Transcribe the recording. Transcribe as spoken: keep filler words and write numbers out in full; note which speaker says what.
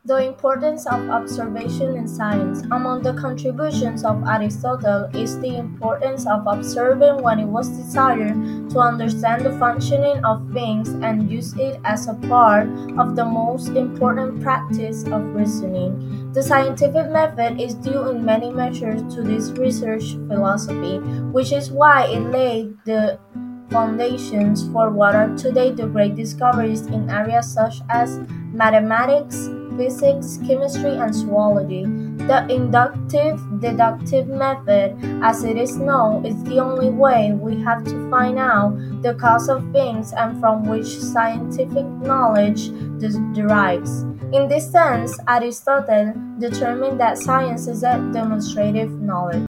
Speaker 1: The importance of observation in science. Among the contributions of Aristotle is the importance of observing when it was desired to understand the functioning of things and use it as a part of the most important practice of reasoning. The scientific method is due in many measures to this research philosophy, which is why it laid the foundations for what are today the great discoveries in areas such as mathematics, physics, chemistry, and zoology. The inductive deductive method, as it is known, is the only way we have to find out the cause of things and from which scientific knowledge des- derives. In this sense, Aristotle determined that science is a demonstrative knowledge.